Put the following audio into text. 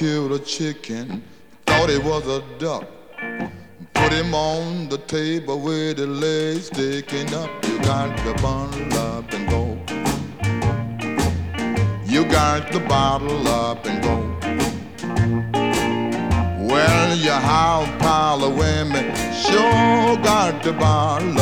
killed a chicken, thought it was a duck. Put him on the table with his legs sticking up. You got to bundle up and go. You got to bottle up and go. Well, you have a pile of women, sure got to bottle